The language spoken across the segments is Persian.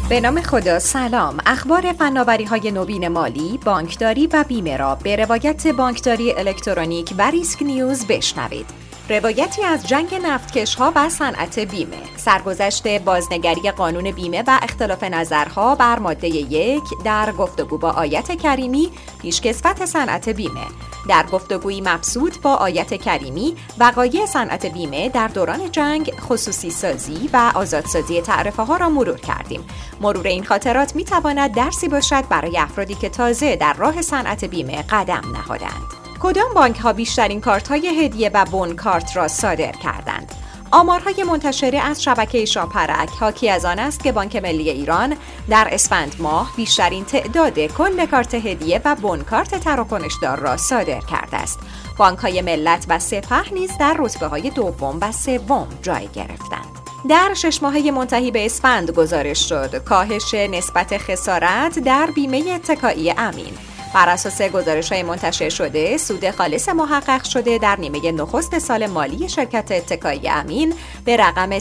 به نام خدا. سلام. اخبار فناوری‌های نوین مالی، بانکداری و بیمه را به روایت بانکداری الکترونیک و ریسک نیوز بشنوید. روایتی از جنگ نفتکش‌ها و صنعت بیمه، سرگذشت بازنگری قانون بیمه و اختلاف نظرها بر ماده 1 در گفتگو با آیت کریمی، پیشکسوت صنعت بیمه. در گفتگویی مبسوط با آیت کریمی، وقایع صنعت بیمه در دوران جنگ، خصوصی سازی و آزادسازی تعرفه ها را مرور کردیم. مرور این خاطرات می تواند درسی باشد برای افرادی که تازه در راه صنعت بیمه قدم نهادند. کدام بانک ها بیشترین کارت های هدیه و بون کارت را صادر کردند؟ آمارهای منتشره از شبکه شاپرک حاکی از آن است که بانک ملی ایران در اسفند ماه بیشترین تعداد کل کارت هدیه و بون کارت تراکنشدار را صادر کرده است. بانک‌های ملت و سپه نیز در رتبه‌های دوم و سوم جای گرفتند. در 6 ماهه منتهی به اسفند گزارش شد کاهش نسبت خسارت در بیمه اتکایی امین. بر اساس گزارش‌های منتشر شده، سود خالص محقق شده در نیمه نخست سال مالی شرکت اتکایی امین به رقم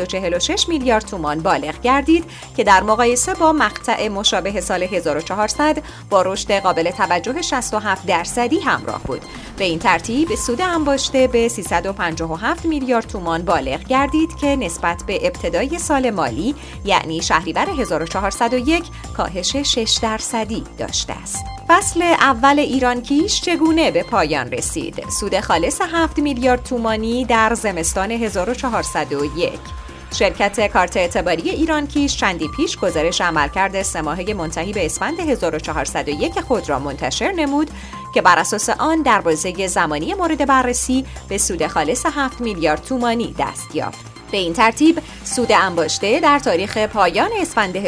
346 میلیارد تومان بالغ گردید که در مقایسه با مقطع مشابه سال 1400 با رشد قابل توجه 67% همراه بود. به این ترتیب سود انباشته به 357 میلیارد تومان بالغ گردید که نسبت به ابتدای سال مالی یعنی شهریور 1401 کاهش 6% داشته است. فصل اول ایرانکیش چگونه به پایان رسید؟ سود خالص 7 میلیارد تومانی در زمستان 1401. شرکت کارت اعتباری ایرانکیش چندی پیش گزارش عملکرد 3 ماهه منتهی به اسفند 1401 خود را منتشر نمود که بر اساس آن در بازه زمانی مورد بررسی به سود خالص 7 میلیارد تومانی دست یافت. به این ترتیب سود انباشته در تاریخ پایان اسفند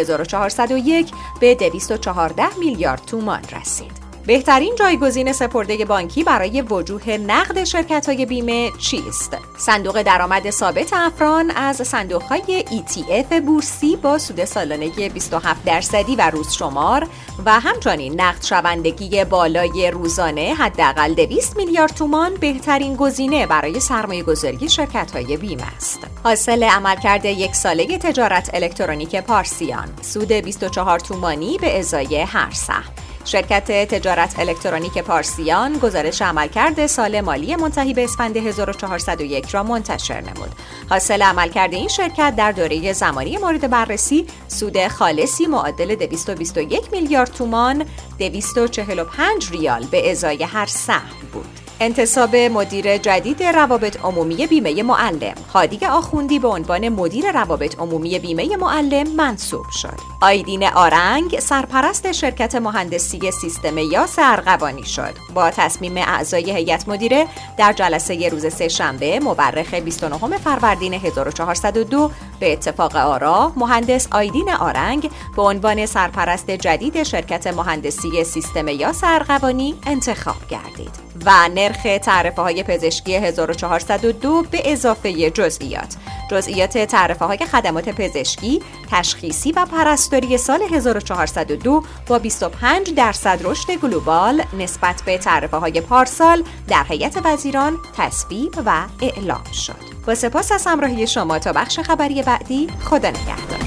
1401 به 214 میلیارد تومان رسید. بهترین جایگزین سپرده بانکی برای وجوه نقد شرکت‌های بیمه چیست؟ صندوق درآمد ثابت افران از صندوق‌های ETF بورسی با سود سالانه 27% و روز شمار و همچنین نقد شوندگی بالای روزانه حداقل 200 میلیارد تومان بهترین گزینه برای سرمایه‌گذاری شرکت‌های بیمه است. حاصل عملکرد یک ساله تجارت الکترونیک پارسیان، سود 24 تومانی به ازای هر سهم. شرکت تجارت الکترونیک پارسیان گزارش عملکرد سال مالی منتهی به اسفند 1401 را منتشر نمود. حاصل عملکرد این شرکت در دوره زمانی مورد بررسی سود خالصی معادل 221 میلیارد تومان، 245 ریال به ازای هر سهم بود. انتصاب مدیر جدید روابط عمومی بیمه معلم. هادی آخوندی به عنوان مدیر روابط عمومی بیمه معلم منصوب شد. آیدین آرنگ سرپرست شرکت مهندسی سیستم یاس ارغوانی شد. با تصمیم اعضای هیئت مدیره در جلسه روز سه‌شنبه مورخ 29 فروردین 1402 به اتفاق آرا مهندس آیدین آرنگ به عنوان سرپرست جدید شرکت مهندسی سیستم یاس ارغوانی انتخاب گردید. و نرخ تعرفه‌های پزشکی 1402 به اضافه جزئیات تعرفه‌های خدمات پزشکی، تشخیصی و پرستاری سال 1402 با 25% رشد گلوبال نسبت به تعرفه‌های پارسال در هیئت وزیران تصویب و اعلام شد. با سپاس از همراهی شما تا بخش خبری بعدی، خدا نگهدار.